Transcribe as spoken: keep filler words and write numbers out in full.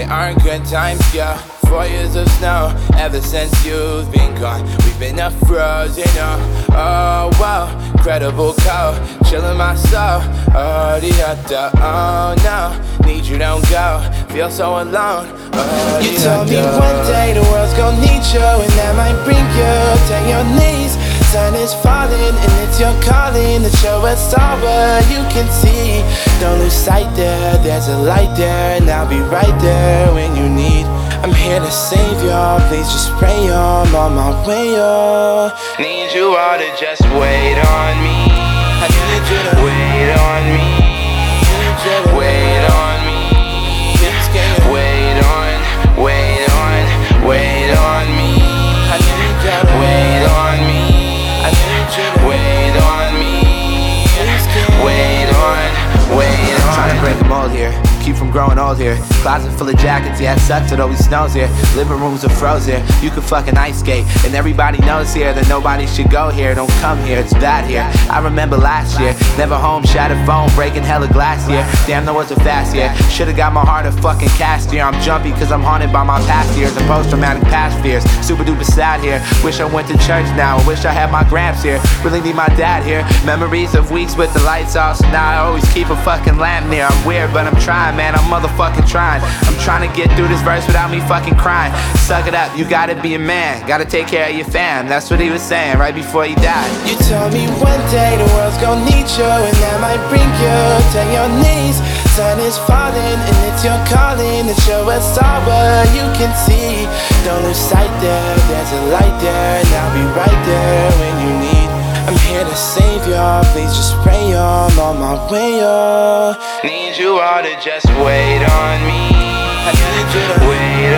aren't good times, yeah. Four years of snow, ever since you've been gone. We've been up frozen, you know. Oh, wow, incredible cold, chilling my soul. Oh, the other, oh no, need you, don't go, feel so alone. Oh, you told me one day the world's gonna need you, and that might bring you to your knees. Sun is falling and it's your calling to show us all what you can see. Don't lose sight there, there's a light there, and I'll be right there when you need. I'm here to save y'all, please just pray on, on my way, oh. Need you all to just wait on me. I need you to wait on me. Wait on me. Wait on, wait on, wait on me. I need you to wait on me. I need you to wait on me. Wait on, wait on. Trying to break them all here, keep from growing old here. Closet full of jackets, yeah it sucks, it always snows here. Living rooms are frozen, you can fucking ice skate. And everybody knows here that nobody should go here. Don't come here, it's bad here. I remember last year, never home, shattered phone, breaking hella glass here. Damn, that was a fast year. Should've got my heart a fucking cast here. I'm jumpy cause I'm haunted by my past years and post-traumatic past fears. Super duper sad here, wish I went to church now. I wish I had my gramps here, really need my dad here. Memories of weeks with the lights off, so now I always keep a fucking lamp near. I'm weird but I'm trying, man, I'm motherfucking trying. I'm trying to get through this verse without me fucking crying. Suck it up, you gotta be a man, gotta take care of your fam. That's what he was saying right before he died. You told me one day the world's gonna need you, and that might bring you to your knees. Sun is falling and it's your calling to show us all what you can see. Don't lose sight there, there's a light there, and I'll be right there when you need. I'm here to save y'all, please just pray on, on my way, oh. Need you all to just wait on me. I need you to wait